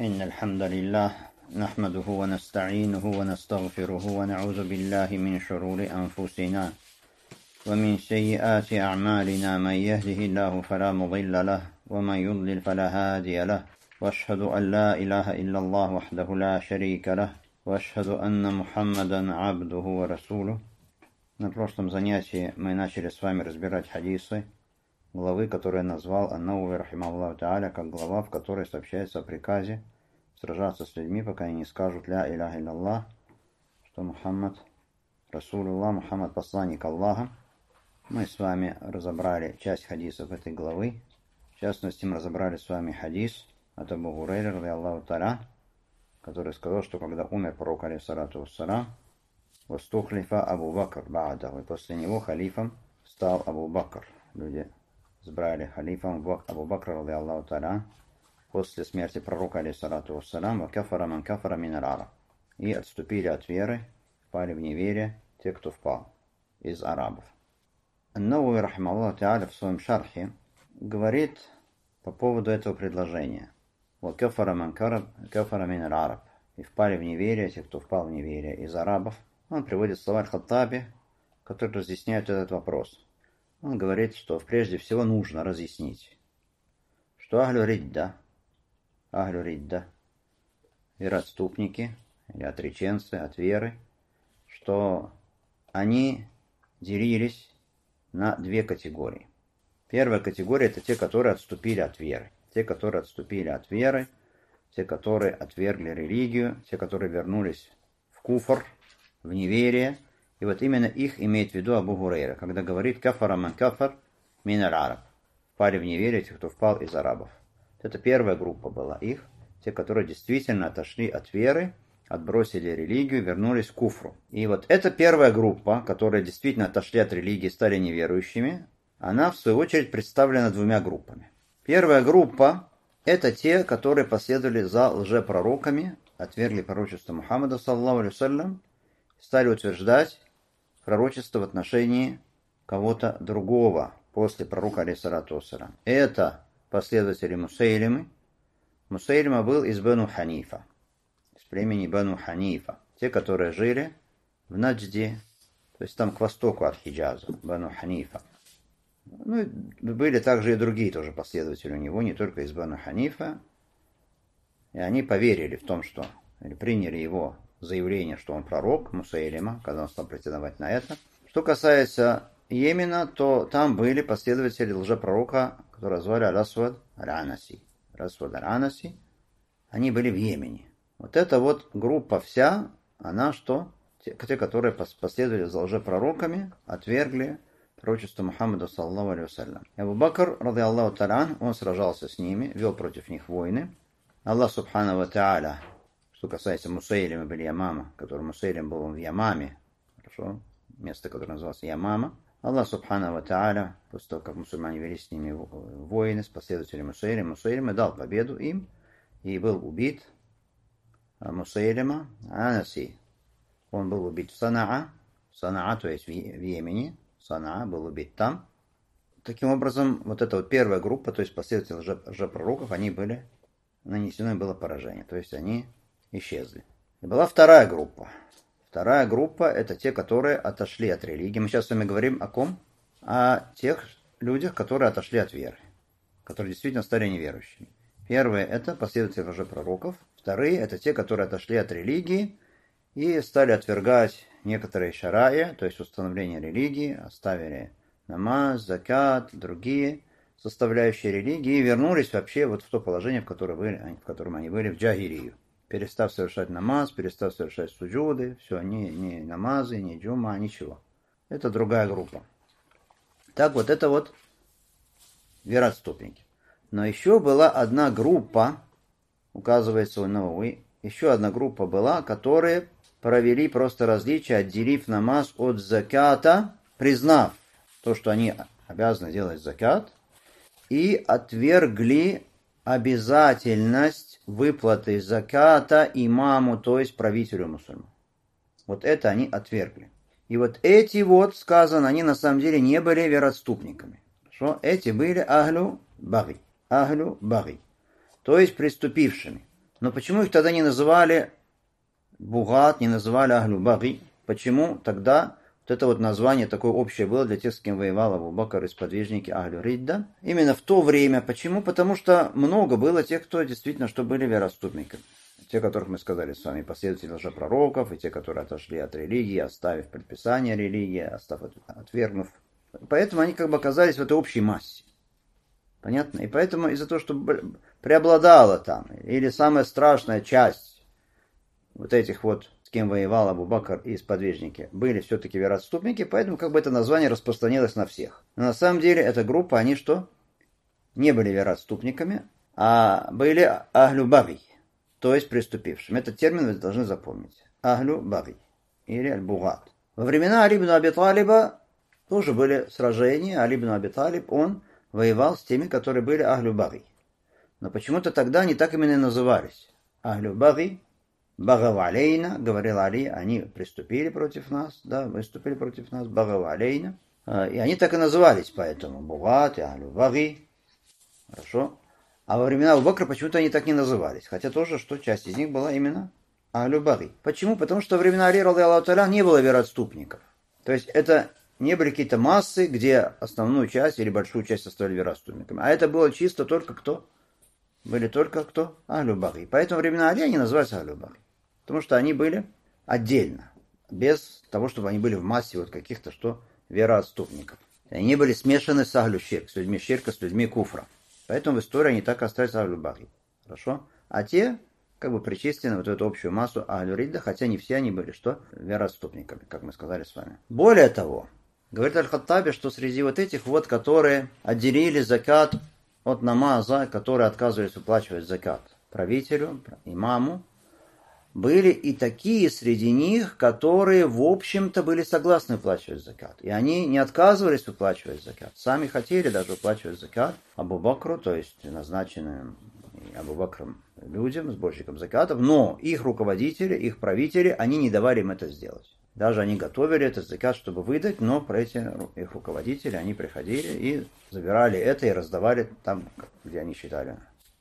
إن الحمد لله نحمده ونستعينه ونستغفره ونعوذ بالله من شرور أنفسنا ومن سيئات أعمالنا من يهده الله فلا مضل له ومن يضلل فلا هادي له وأشهد أن لا إله إلا الله وحده لا شريك له وأشهد أن محمدا عبده ورسوله. На прошлом занятии мы начали с вами разбирать хадисы главы, которую я назвал Ан-Навави рахимахуллаху тааля, как глава, в которой сообщается о приказе сражаться с людьми, пока они не скажут «Ля иляха илляллах», что Мухаммад Расулуллах, Мухаммад посланник Аллаха. Мы с вами разобрали часть хадисов этой главы. В частности, мы разобрали с вами хадис от Абу Хурайры, радийаллаху тааля, который сказал, что когда умер пророк, алейхиссалату вассалам, «Вастухлифа Абу Бакр ба'даху», и после него халифом стал Абу Бакр. Люди избрали халифом Абу Бакра, радийаллаху тааля, после смерти пророка, алейхиссалату вассалам, «Ва кафара ман кафара мин аль-араб», и отступили от веры, впали в неверие те, кто впал из арабов. Ан-Навави рахимахуллаху тааля в своем шархе говорит по поводу этого предложения: «Ва кафара ман кафара мин аль-араб», и впали в неверие те, кто впал в неверие из арабов. Он приводит слова Аль-Хаттаби, которые разъясняют этот вопрос. Он говорит, что прежде всего нужно разъяснить, что ахлю ридда, вероотступники или отреченцы от веры, что они делились на две категории. Первая категория — это те, которые отступили от веры. Те, которые отступили от веры, те, которые отвергли религию, те, которые вернулись в куфр, в неверие. И вот именно их имеет в виду Абу Хурайра, когда говорит «кафара ман кафар мин аль-араб», впали в неверие те, кто впал из арабов. Это первая группа была их, те, которые действительно отошли от веры, отбросили религию, вернулись к куфру. И вот эта первая группа, которые действительно отошли от религии, стали неверующими, она в свою очередь представлена двумя группами. Первая группа — это те, которые последовали за лжепророками, отвергли пророчество Мухаммада, саллаллаху алейхи вассалям, стали утверждать пророчество в отношении кого-то другого после пророка, алейхиссалату вассалям. Это последователи Мусайлимы. Мусайлима был из Бану Ханифа, из племени Бану Ханифа. Те, которые жили в Наджде, то есть там к востоку от Хиджаза, Бану Ханифа. Ну, были также и другие тоже последователи у него, не только из Бану Ханифа. И они поверили в том, что, или приняли его заявление, что он пророк, Мусайлима, когда он стал претендовать на это. Что касается Йемена, то там были последователи лжепророка, которого звали Аль-Асвад Аль-Анаси. Аль-Асвад Аль-Анаси. Они были в Йемене. Вот эта вот группа вся, она что? Те, которые последовали за лжепророками, отвергли пророчество Мухаммада, саллаллаху алейхи вассалям. Абу Бакр, радийаллаху тааля, он сражался с ними, вел против них войны. Аллах субхану ва тааля, что касается Мусайлима бин Ямама, который Мусайлим был в Ямаме, хорошо, место, которое называлось Ямама. Аллах субхану ва тааля, после того, как мусульмане вели с ними войны, с последователями Мусайлима дал победу им, и был убит Мусайлима Анаси. Он был убит в Санаа, то есть в Йемене. Санаа был убит там. Таким образом, вот эта вот первая группа, то есть последователи лжепророков, они были, нанесено им было поражение, то есть они исчезли. И была вторая группа. Вторая группа — это те, которые отошли от религии. Мы сейчас с вами говорим о ком? О тех людях, которые отошли от веры, которые действительно стали неверующими. Первые — это последователи лжепророков. Вторые — это те, которые отошли от религии и стали отвергать некоторые шараи, то есть установление религии, оставили намаз, закат, другие составляющие религии и вернулись вообще вот в то положение, в котором они были в джахилию. Перестав совершать намаз, перестав совершать суджуды, все, ни намазы, ни джума, ничего. Это другая группа. Так вот, это вот вероотступники. Но еще была одна группа, указывается у Навави, еще одна группа была, которые провели просто различие, отделив намаз от заката, признав то, что они обязаны делать закат, и отвергли обязательность выплаты заката имаму, то есть правителю мусульман. Вот это они отвергли. И вот эти вот, сказано, они на самом деле не были вероотступниками. Хорошо? Эти были ахлю баги. То есть приступившими. Но почему их тогда не называли бугат, не называли ахлю баги? Почему тогда вот это вот название такое общее было для тех, с кем воевал Абу Бакр и сподвижники ахлю ридда? Именно в то время. Почему? Потому что много было тех, кто действительно что были вероотступниками. Те, которых мы сказали с вами, последователи лжепророков, и те, которые отошли от религии, оставив предписание религии, отвергнув. Поэтому они как бы оказались в этой общей массе. Понятно? И поэтому из-за того, что преобладала там, или самая страшная часть вот этих вот, с кем воевал Абу Бакр и сподвижники, были все-таки вероотступники, поэтому как бы это название распространилось на всех. Но на самом деле эта группа, они что? Не были вероотступниками, а были ахлю баги, то есть преступившим. Этот термин вы должны запомнить. Ахлю баги или аль-бугат. Во времена Али ибн Аби Талиба тоже были сражения. Али ибн Аби Талиб, он воевал с теми, которые были ахлю баги. Но почему-то тогда они так именно и назывались. Ахлю баги, багав алейна, говорил Али, они приступили против нас, да, выступили против нас, багав алейна. И они так и назывались, поэтому бугат и ахлю баги. Хорошо. А во времена Абу Бакра почему-то они так не назывались. Хотя тоже, что часть из них была именно ахлю баги. Почему? Потому что во времена Али, радиаллаху та'аля, не было вероотступников. То есть это не были какие-то массы, где основную часть или большую часть составляли вероотступниками. А это было чисто только кто? Были только кто? Ахлю баги. Поэтому во времена Али они называются ахлю баги. Потому что они были отдельно. Без того, чтобы они были в массе вот каких-то что вероотступников. Они не были смешаны с ахлю ширк, с людьми ширка, с людьми куфра. Поэтому в истории они так остались ахлю баги. Хорошо? А те как бы причислены вот в эту общую массу ахлю ридда, хотя не все они были что? Вероотступниками, как мы сказали с вами. Более того, говорит Аль-Хаттаби, что среди вот этих вот, которые отделили закат от намаза, которые отказывались выплачивать закат правителю, имаму, были и такие среди них, которые, в общем-то, были согласны выплачивать закат. И они не отказывались выплачивать закат. Сами хотели даже выплачивать закат Абу Бакру, то есть назначенным Абу Бакром людям, сборщикам закатов, но их руководители, их правители, они не давали им это сделать. Даже они готовили этот закат, чтобы выдать, но про эти их руководители, они приходили и забирали это и раздавали там, где они считали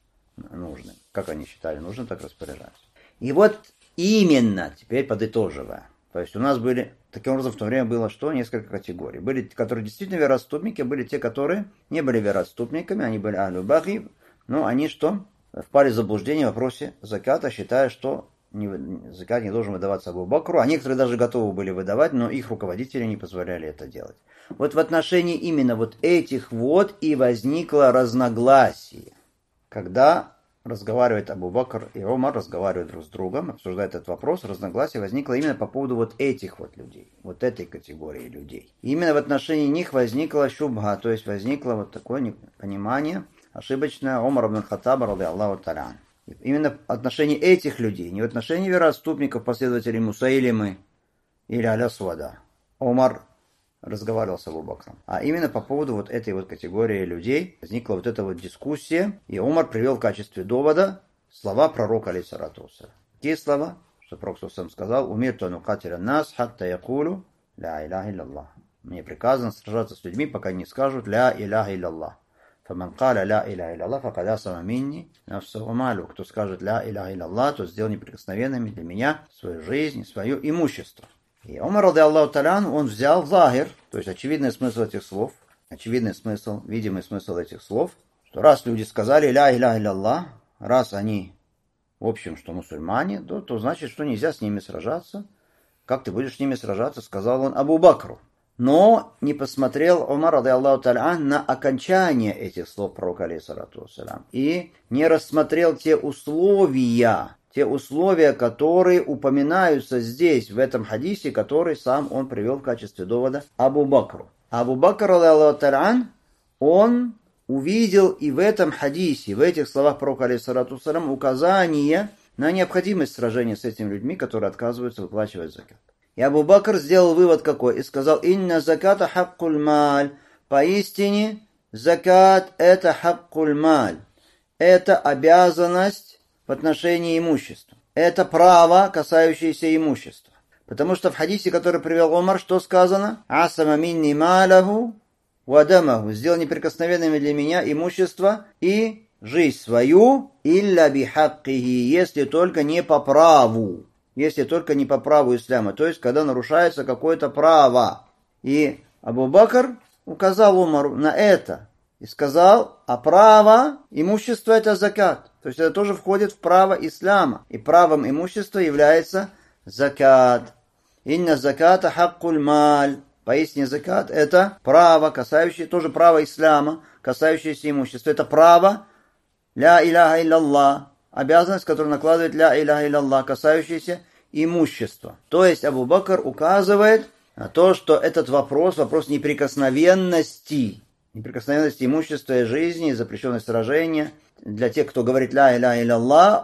нужным. Как они считали нужным, так распоряжались. И вот именно, теперь подытоживая, то есть у нас были, таким образом в то время было что? Несколько категорий. Были, которые действительно вероотступники, были те, которые не были вероотступниками, они были ахлю баги, но они что? Впали в заблуждение в вопросе заката, считая, что закат не должен выдаваться Абу Бакру, а некоторые даже готовы были выдавать, но их руководители не позволяли это делать. Вот в отношении именно вот этих вот и возникло разногласие, когда разговаривает Абу Бакр и Умар, разговаривают друг с другом, обсуждают этот вопрос, разногласие возникло именно по поводу вот этих вот людей, вот этой категории людей. И именно в отношении них возникла шубха, то есть возникло вот такое непонимание ошибочное Умар ибн Хаттаба, радиаллаху та'аля. Именно в отношении этих людей, не в отношении вероотступников, последователей Мусаилимы или Аля-Свада. Умар разговаривал с Абу Бакром. А именно по поводу вот этой вот категории людей возникла вот эта вот дискуссия, и Умар привел в качестве довода слова пророка, алейхиссалату вассалям. Какие слова? Что пророк сам сказал: «Умирту ан уқатиля нас, хатта якулу ля иляха илляллах». Мне приказано сражаться с людьми, пока не скажут ля иляха илляллах. «Фаман каля ля иляха илляллах, факад асама минни нафсаху малю». Кто скажет ля иляха илляллах, то сделал неприкосновенными для меня свою жизнь, свое имущество. И Умар, радиаллаху та'аля, он взял захир, то есть очевидный смысл этих слов, очевидный смысл, видимый смысл этих слов, что раз люди сказали ля иляха илляллах, раз они, в общем, что мусульмане, то значит, что нельзя с ними сражаться. Как ты будешь с ними сражаться, сказал он Абу Бакру. Но не посмотрел Умар, радиаллаху та'аля, на окончание этих слов пророка, алейхиссалату вассалям, и не рассмотрел те условия, которые упоминаются здесь, в этом хадисе, который сам он привел в качестве довода Абу Бакру. Абу Бакр, радиаллаху та'аля, он увидел и в этом хадисе, в этих словах пророка, алейхиссалату вассалям, указание на необходимость сражения с этими людьми, которые отказываются выплачивать закат. И Абу Бакр сделал вывод какой? И сказал: «Инна заката хаккуль маль». Поистине, закат – это хаккуль маль. Это обязанность в отношении имущества. Это право, касающееся имущества. Потому что в хадисе, который привел Умар, что сказано? «Асама минни маляху вадамаху». Сделал неприкосновенными для меня имущество и жизнь свою, илля бихаккихи, если только не по праву. Если только не по праву ислама. То есть, когда нарушается какое-то право. И Абу Бакр указал Умару на это. И сказал, а право имущества это закат. То есть, это тоже входит в право ислама. И правом имущества является закат. Инна заката хаккуль маль. Поистине закат это право, касающееся, тоже право ислама, касающееся имущества. Это право ля иляха илляллах. Обязанность, которую накладывает ля иляха илляллах, касающаяся имущества. То есть Абу Бакр указывает на то, что этот вопрос неприкосновенности имущества и жизни, запрещенность сражения, для тех, кто говорит ля иляха илляллах,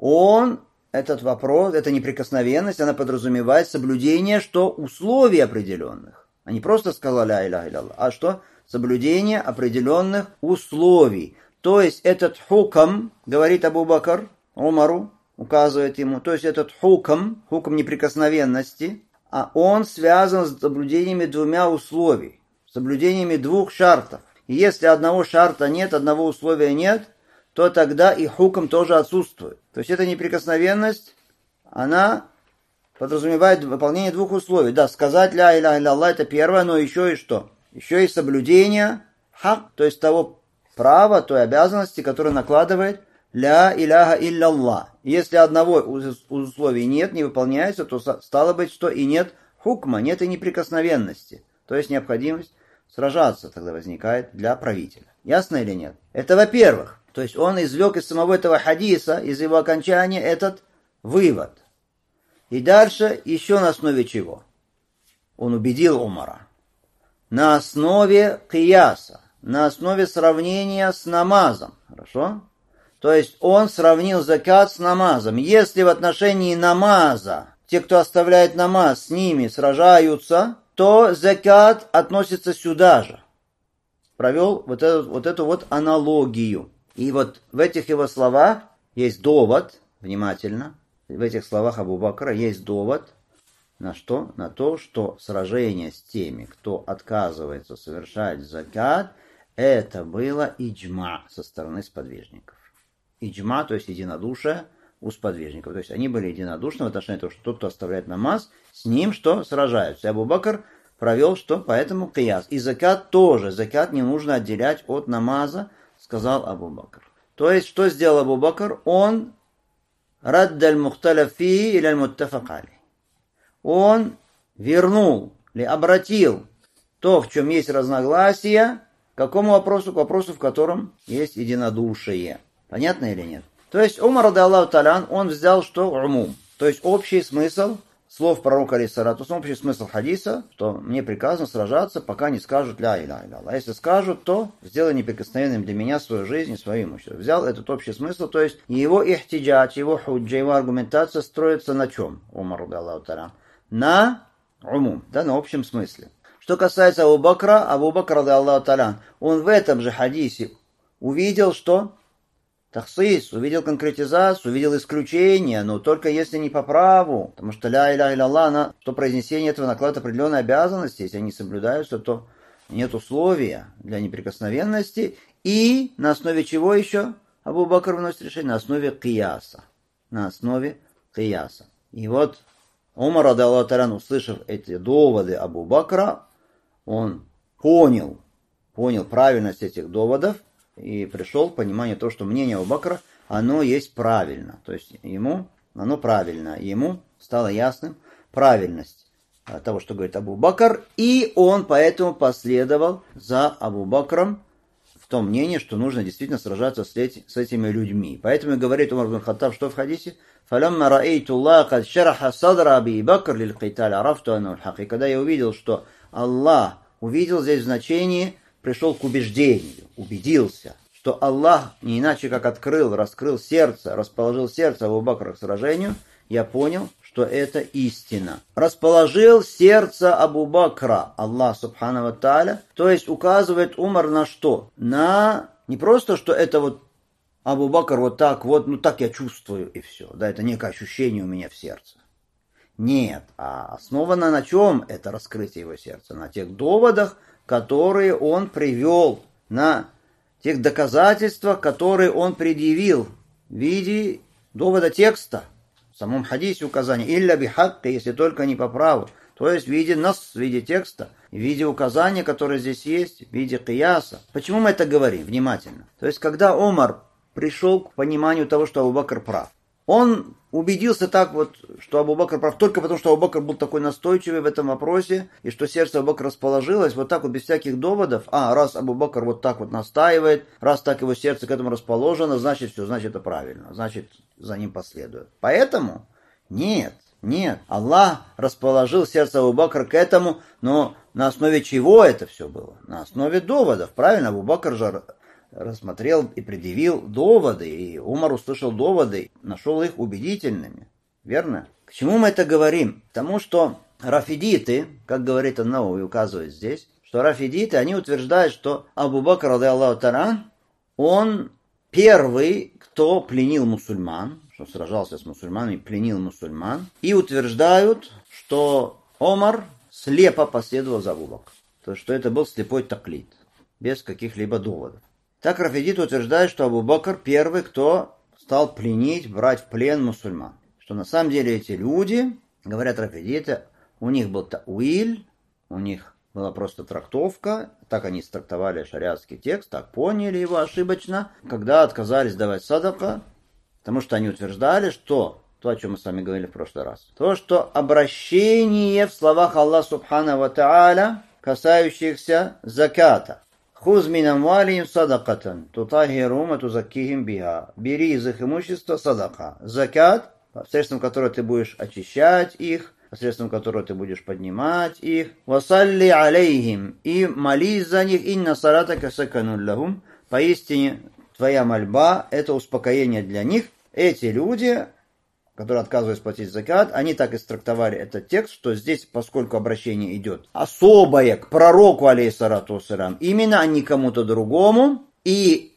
этот вопрос, эта неприкосновенность, она подразумевает соблюдение, что условий определенных. А не просто сказала ля иляха илляллах, а что? Соблюдение определенных условий. То есть этот хукам, говорит Абу Бакр Умару, указывает ему, то есть этот хукам неприкосновенности, а он связан с соблюдениями двумя условий, соблюдениями двух шартов. И если одного шарта нет, одного условия нет, то тогда и хукам тоже отсутствует. То есть эта неприкосновенность, она подразумевает выполнение двух условий. Да, сказать ля иляха илляллах это первое, но еще и что? Еще и соблюдение хак, то есть того права, той обязанности, которую накладывает ля иляха илляллах. Если одного из условий нет, не выполняется, то стало быть, что и нет хукма, нет и неприкосновенности. То есть необходимость сражаться тогда возникает для правителя. Ясно или нет? Это во-первых. То есть он извлек из самого этого хадиса, из его окончания этот вывод. И дальше еще на основе чего? Он убедил Умара. На основе кияса, на основе сравнения с намазом. Хорошо? То есть он сравнил закат с намазом. Если в отношении намаза те, кто оставляет намаз, с ними сражаются, то закат относится сюда же. Провел вот эту аналогию. И вот в этих его словах есть довод, внимательно, в этих словах Абу Бакра есть довод, на что? На то, что сражение с теми, кто отказывается совершать закат, это было иджма со стороны сподвижников. Иджма, то есть единодушие у сподвижников. То есть они были единодушны в отношении того, что тот, кто оставляет намаз, с ним что? Сражаются. И Абу Бакр провел что? Поэтому кияс. И закат тоже. Закат не нужно отделять от намаза, сказал Абу Бакр. То есть, что сделал Абу Бакр? Он раддаль мухталяфи или аль-муттафак алей. Он вернул или обратил то, в чем есть разногласия, к какому вопросу? К вопросу, в котором есть единодушие. Понятно или нет? То есть Умар, ради Аллаху та'аля, он взял что? Умум. То есть общий смысл слов пророка, алейхиссалату, общий смысл хадиса, что мне приказано сражаться, пока не скажут ля иляха илляллах. А если скажут, то сделай неприкосновенным для меня свою жизнь и свое имущество. Взял этот общий смысл, то есть его ихтиджадж, его худжа, его аргументация строится на чем? Умар, ради Аллаху та'аля? На умум, да, на общем смысле. Что касается Абу Бакр, ради Аллаху та'аля, он в этом же хадисе увидел, что тахсис, увидел конкретизацию, увидел исключение, но только если не по праву. Потому что ля иляха илляллах, что произнесение этого накладывает определенные обязанности. Если они соблюдаются, то нет условия для неприкосновенности. И на основе чего еще Абу Бакр выносит решение? На основе кияса. На основе кияса. И вот Умар, ради Аллаху та'аля, услышав эти доводы Абу Бакра, он понял правильность этих доводов, и пришел к пониманию того, что мнение Абу Бакра, оно есть правильно. То есть ему оно правильно. Ему стало ясным правильность того, что говорит Абу Бакр. И он поэтому последовал за Абу Бакром в том мнении, что нужно действительно сражаться с этими людьми. Поэтому и говорит Умар ибн Хаттаб, что в хадисе? «Фалямма раэйту Аллах кад шараха садра Аби Бакр лиль киталь арафту анну аль-хак». И когда я увидел, что Аллах увидел здесь в значении, пришел к убеждению, убедился, что Аллах не иначе как раскрыл сердце, расположил сердце Абу Бакра к сражению, я понял, что это истина. Расположил сердце Абу Бакра, Аллах субхану ва тааля, то есть указывает Умар на что? На не просто, что это вот Абу Бакр вот так, так я чувствую и все. Да, это некое ощущение у меня в сердце. Нет, а основано на чем это раскрытие его сердца? На тех доводах, которые он привел, на тех доказательствах, которые он предъявил в виде довода текста, в самом хадисе указания, илля бихакка, если только не по праву, то есть в виде нас, в виде текста, в виде указания, которое здесь есть, в виде кияса. Почему мы это говорим? Внимательно. То есть, когда Омар пришел к пониманию того, что Абу Бакр прав, он убедился так вот, что Абу Бакр прав только потому, что Абу Бакр был такой настойчивый в этом вопросе, и что сердце Абу Бакра расположилось вот так вот без всяких доводов. Раз Абу Бакр вот так вот настаивает, раз так его сердце к этому расположено, значит все, значит это правильно, значит за ним последует. Поэтому нет, Аллах расположил сердце Абу Бакра к этому, но на основе чего это все было? На основе доводов, правильно? Абу Бакр же рассмотрел и предъявил доводы, и Умар услышал доводы, нашел их убедительными. Верно? К чему мы это говорим? Потому что рафидиты, как говорит ан-Навави, указывает здесь, что рафидиты, они утверждают, что Абу Бакр, ради Аллаху та'аля, он первый, кто пленил мусульман, что сражался с мусульманами, пленил мусульман, и утверждают, что Омар слепо последовал за Абу Бакром. То есть, что это был слепой таклид, без каких-либо доводов. Так рафидиты утверждают, что Абу Бакр первый, кто стал пленить, брать в плен мусульман. Что на самом деле эти люди, говорят рафидиты, у них был тауиль, у них была просто трактовка, так они трактовали шариатский текст, так поняли его ошибочно, когда отказались давать садака, потому что они утверждали, что, то, о чем мы с вами говорили в прошлый раз, то, что обращение в словах Аллаха Субхану ва Тааля, касающихся заката, «Хуз мин амвалихим садакатан, тутахирум и тузаккихим биха». Бери из их имущества садака. Закат, посредством которого ты будешь очищать их, посредством которого ты будешь поднимать их. «Васалли алейхим». И молись за них. «Инна салатака саканун лахум». Поистине, твоя мольба – это успокоение для них. Эти люди, которые отказываются платить закат, они так истрактовали этот текст, что здесь, поскольку обращение идет особое к пророку, алейхиссалату вассалям, именно, а не кому-то другому, и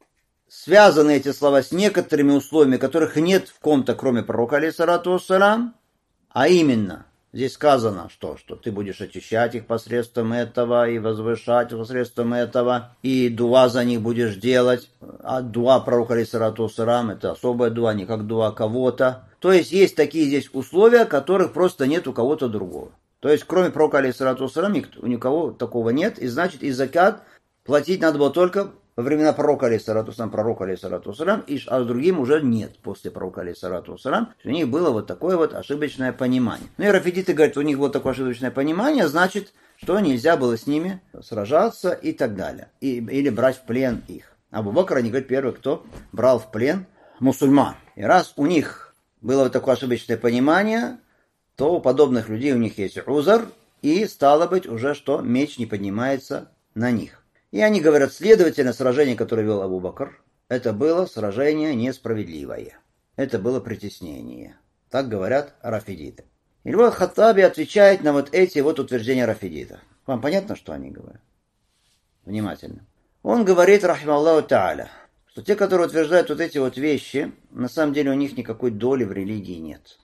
связаны эти слова с некоторыми условиями, которых нет в ком-то, кроме пророка, алейхиссалату вассалям, а именно, здесь сказано, что ты будешь очищать их посредством этого, и возвышать посредством этого, и дуа за них будешь делать. А дуа пророка, алейхиссалату вассалям, это особая дуа, не как дуа кого-то. То есть есть такие здесь условия, которых просто нет у кого-то другого. То есть кроме пророка, алейхиссалату вассалям, у никого такого нет, и значит и закат платить надо было только во времена пророка, алейхиссалату вассалям, а другим уже нет после пророка, алейхиссалату вассалям. У них было вот такое вот ошибочное понимание. Ну и рафидиты говорят, у них было такое ошибочное понимание, значит, что нельзя было с ними сражаться и так далее. Или брать в плен их. Абу Бакр, они говорят, первый, кто брал в плен мусульман. И раз у них было вот такое ошибочное понимание, то у подобных людей у них есть узар, и стало быть уже, что меч не поднимается на них. И они говорят, следовательно, сражение, которое вел Абу Бакр, это было сражение несправедливое. Это было притеснение. Так говорят рафидиты. И вот Хаттаби отвечает на вот эти вот утверждения рафидитов. Вам понятно, что они говорят? Внимательно. Он говорит, рахималлаху та'аля, что те, которые утверждают вот эти вот вещи, на самом деле у них никакой доли в религии нет.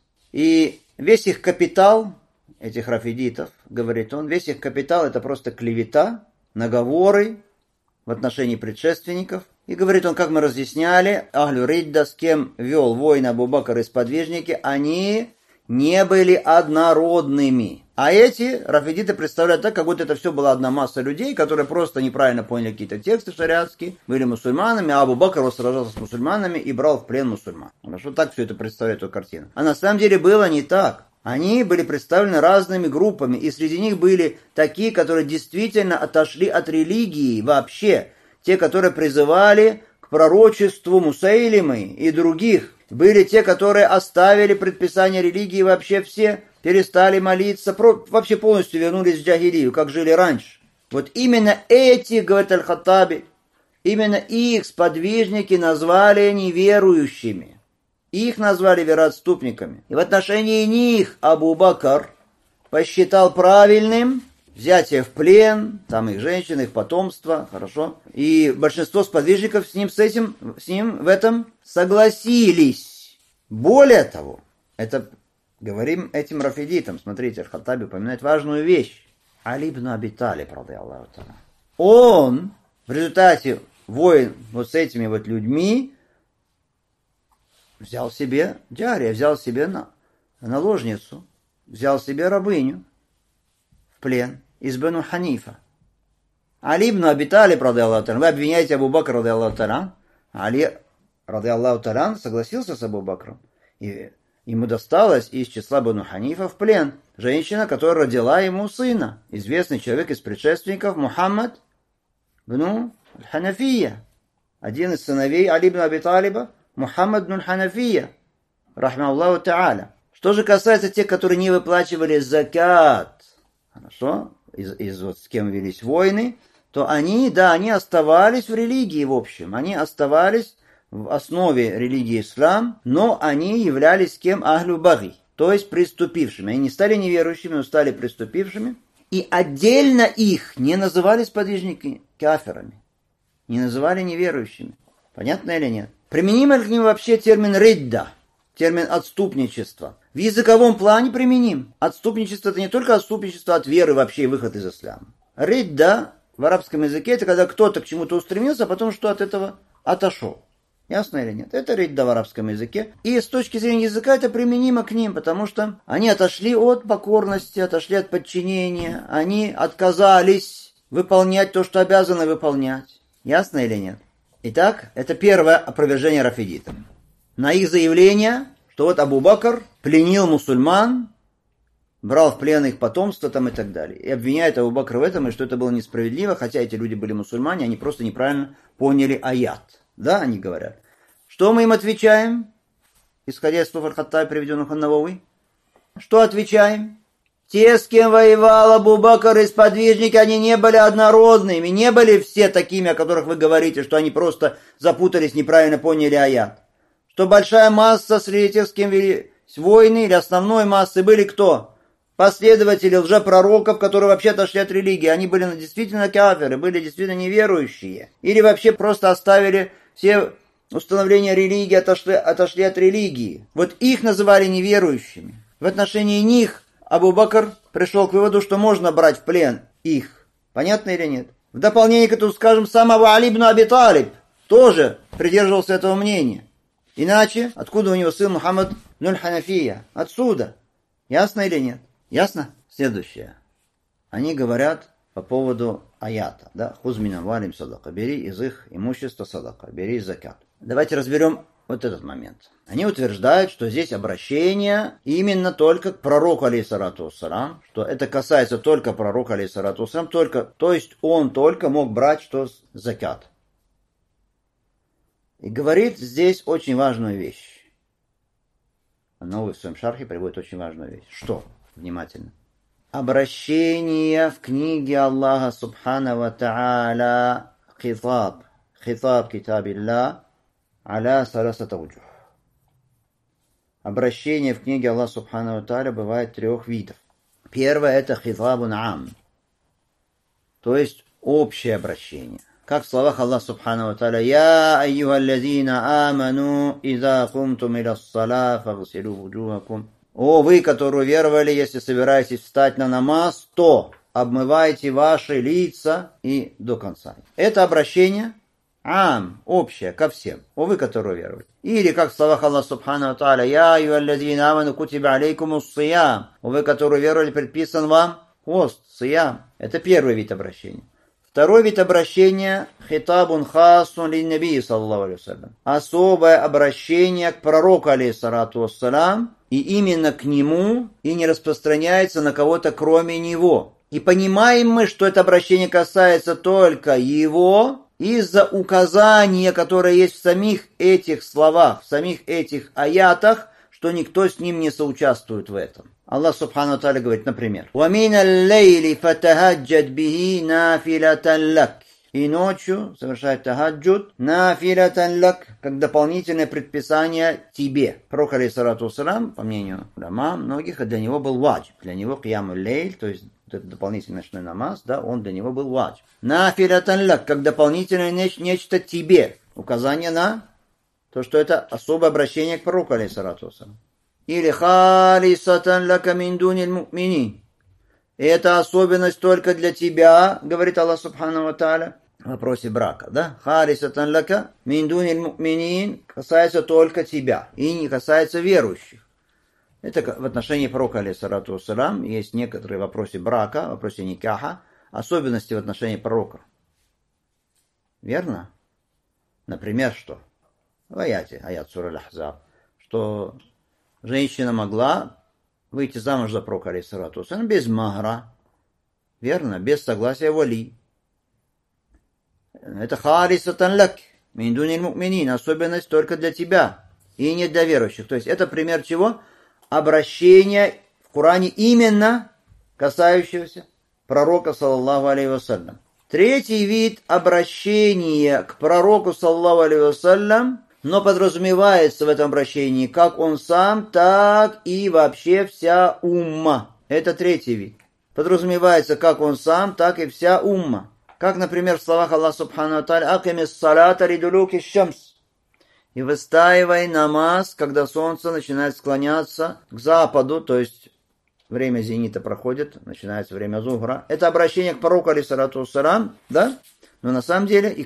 И весь их капитал, этих рафидитов, говорит он, весь их капитал это просто клевета, наговоры в отношении предшественников. И говорит он, как мы разъясняли, Ахлю Ридда, с кем вел войны Абу Бакр и сподвижники, они не были однородными. А эти рафидиты представляют так, как будто это все была одна масса людей, которые просто неправильно поняли какие-то тексты шариатские, были мусульманами, а Абу Бакр сражался с мусульманами и брал в плен мусульман. Хорошо, так все это представляет эту картину. А на самом деле было не так. Они были представлены разными группами, и среди них были такие, которые действительно отошли от религии вообще. Те, которые призывали к пророчеству Мусайлимы и других. Были те, которые оставили предписание религии вообще все, перестали молиться, вообще полностью вернулись в джахилию, как жили раньше. Вот именно эти, говорит Аль-Хаттаби, именно их сподвижники назвали неверующими. Их назвали вероотступниками. И в отношении них Абу Бакр посчитал правильным взятие в плен, там их женщин, их потомство, хорошо. И большинство сподвижников с ним в этом согласились. Более того, это говорим этим рафидитам. Смотрите, Аль-Хаттаби упоминает важную вещь. Али ибн Аби Талиб, ради Аллаху та'аля. Он в результате воин вот с этими вот людьми взял себе джария, взял себе наложницу, взял себе рабыню в плен из Бену Ханифа. Али ибн Аби Талиб, ради Аллаху та'аля, вы обвиняете Абу Бакра, ради Аллаху та'аля. Али, ради Аллаху та'аля, согласился с Абу Бакром. И ему досталось из числа Бену Ханифа в плен женщина, которая родила ему сына. Известный человек из предшественников Мухаммад бну Ханафия. Один из сыновей Али ибн Аби Талиба, Мухаммад бну Ханафия. Рахма Аллаху та'аля. Что же касается тех, которые не выплачивали закат, хорошо, вот с кем велись войны, то они оставались в религии, в общем. Они оставались в основе религии ислам, но они являлись кем? Ахлю баги, то есть приступившими. Они не стали неверующими, но стали приступившими. И отдельно их не называли сподвижники кафирами, не называли неверующими. Понятно или нет? Применим ли к ним вообще термин ридда, термин отступничество? В языковом плане применим. Отступничество — это не только отступничество от веры вообще и выход из ислама. Ридда в арабском языке — это когда кто-то к чему-то устремился, а потом что от этого отошел. Ясно или нет? Это ридда в арабском языке. И с точки зрения языка это применимо к ним, потому что они отошли от покорности, отошли от подчинения, они отказались выполнять то, что обязаны выполнять. Ясно или нет? Итак, это первое опровержение рафидитов. На их заявление, что вот Абу Бакр пленил мусульман, брал в плен их потомство там и так далее. И обвиняют Абу Бакра в этом, и что это было несправедливо, хотя эти люди были мусульмане, они просто неправильно поняли аят. Да, они говорят. Что мы им отвечаем? Исходя из слов Аль-Хаттаби, приведенных Ан-Навави. Что отвечаем? Те, с кем воевал Абу Бакр и сподвижники, они не были однородными, не были все такими, о которых вы говорите, что они просто запутались, неправильно поняли аят. Что большая масса среди тех, с кем велись войны, или основной массой были кто? Последователи лжепророков, которые вообще отошли от религии. Они были действительно кафиры, были действительно неверующие. Или вообще просто оставили все установления религии, отошли от религии. Вот их называли неверующими. В отношении них Абу Бакр пришел к выводу, что можно брать в плен их. Понятно или нет? В дополнение к этому скажем, сам Али ибн Аби Талиб тоже придерживался этого мнения. Иначе, откуда у него сын Мухаммад бну Ханафия? Отсюда. Ясно или нет? Ясно? Следующее. Они говорят по поводу аята. Да? Хуз мин амвалихим садака. Бери из их имущества садака. Бери из закат. Давайте разберем вот этот момент. Они утверждают, что здесь обращение именно только к пророку, алейхиссалату вассалам, что это касается только пророка, алейхиссалату вассалам, то есть он только мог брать что закат. И говорит здесь очень важную вещь. Новый в своем шархе приводит очень важную вещь. Что? Внимательно. Обращение в книге Аллаха Субхана ва Та'аля хитаб китабилля аля саласата вуджух. Обращение в книге Аллаха Субхана ва Та'аля бывает трех видов. Первое — это хитабун ам, то есть общее обращение. Как в словах Аллаха Субхана ва Та'аля: «Я айюхаллазина аману, иза кумтум иля-ссала, фагсилу вуджухакум». О, вы, которые веровали, если собираетесь встать на намаз, то обмывайте ваши лица и до конца. Это обращение общее, ко всем. О, вы, которые веровали. Или, как в словах Аллаха Субхана ва Та'аля: «Я айюхаллазина аману, кутиба алейкумус сиям». О, вы, которые веровали, предписан вам пост, сиям. Это первый вид обращения. Второй вид обращения — хитабун хасун лин-наби, саллаллаху алейхи вассалям. Особое обращение к пророку, алейхиссалату вассалам, и именно к нему, и не распространяется на кого-то кроме него. И понимаем мы, что это обращение касается только его из-за указания, которое есть в самих этих словах, в самих этих аятах, что никто с ним не соучаствует в этом. Аллах Субхану ва Тааля говорит, например: «Вамин аль-лейли фатахаджад бихи нафилатан лак». И ночью совершает тахаджуд нафилатан лак, как дополнительное предписание тебе. Пророк, алейхиссалату вассалам, по мнению уляма, многих, для него был ваджиб. Для него киямуль лейль, то есть этот дополнительный ночной намаз, да, он для него был ваджиб. Нафилатан лак, как дополнительное нечто тебе. Указание на то, что это особое обращение к пророку, алейхиссалату вассалам. Или халисатан лака мин дунил му'минин. Это особенность только для тебя, говорит Аллах Субхану ва Тааля. вопросе брака, да? Харисатан лака мин дунил му'минин касается только тебя и не касается верующих. Это в отношении пророка, алейхиссалату вассалам, есть некоторые в вопросе брака, в вопросе никаха, особенности в отношении пророка. Верно? Например, что? В аяте, аят сура Аль-Ахзаб, что женщина могла выйти замуж за пророка, алейхиссалату вассалам, без махра. Верно? Без согласия вали. Это харисатан лак мин дунил му'минин, особенность только для тебя и не для верующих. То есть это пример чего? Обращение в Коране именно касающегося пророка, саллаллаху алейхи вассалям. Третий вид обращения к пророку, саллаллаху алейхи вассалям, но подразумевается в этом обращении как он сам, так и вообще вся умма. Это третий вид. Подразумевается как он сам, так и вся умма. Как, например, в словах Аллаха субхану ва тааля «Акимис салата лидулуки шамс». И выстаивай намаз, когда солнце начинает склоняться к западу, то есть время зенита проходит, начинается время зухра. Это обращение к пророку, алейхиссалату вассалам, да? Но на самом деле и